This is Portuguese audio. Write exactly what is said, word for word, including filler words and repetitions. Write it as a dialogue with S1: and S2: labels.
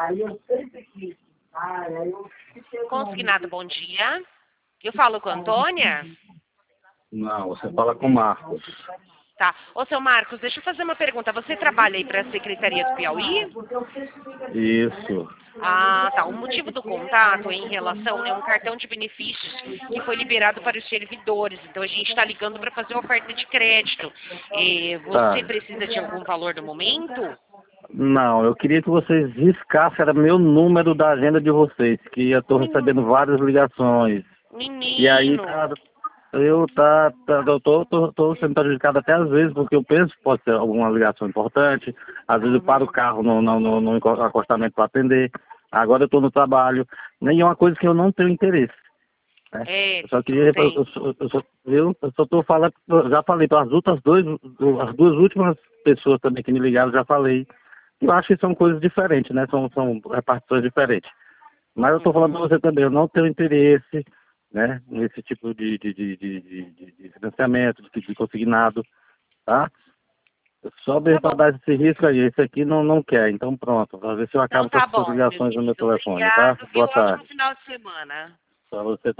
S1: Consignado, bom dia. Eu falo com a Antônia?
S2: Não, você fala com o Marcos.
S1: Tá. Ô, seu Marcos, deixa eu fazer uma pergunta. Você trabalha aí para a Secretaria do Piauí?
S2: Isso.
S1: Ah, tá. O motivo do contato em relação é um cartão de benefícios que foi liberado para os servidores. Então a gente está ligando para fazer uma oferta de crédito. E você
S2: Tá.
S1: precisa de algum valor no momento?
S2: Não, eu queria que vocês riscassem, era meu número da agenda de vocês, que eu estou recebendo várias ligações. E aí,
S1: Menino.
S2: cara, eu tá, tá eu tô, tô, tô sendo prejudicado até às vezes, porque eu penso que pode ser alguma ligação importante. Às vezes eu paro o carro no, no, no, no acostamento para atender. Agora eu estou no trabalho. Nem é uma coisa que eu não tenho interesse. Né?
S1: É,
S2: Eu só queria, eu,
S1: tem.
S2: eu, eu, eu, só, eu, eu só tô falando, eu já falei para as outras dois, as duas últimas pessoas também que me ligaram, já falei. Eu acho que são coisas diferentes, né? São, são repartições diferentes. Mas eu estou falando para você também, eu não tenho interesse, né, nesse tipo de, de, de, de, de, de financiamento, de, de consignado, tá? Só
S1: Tá
S2: mesmo para
S1: bom.
S2: dar esse risco aí, esse aqui não, não quer, então pronto, para ver se eu
S1: Então
S2: acabo com
S1: tá
S2: essas
S1: bom, meu
S2: ligações no meu
S1: querido.
S2: telefone, tá?
S1: Obrigado, viu?
S2: Boa
S1: Ótimo
S2: tarde.
S1: final de semana.
S2: Para você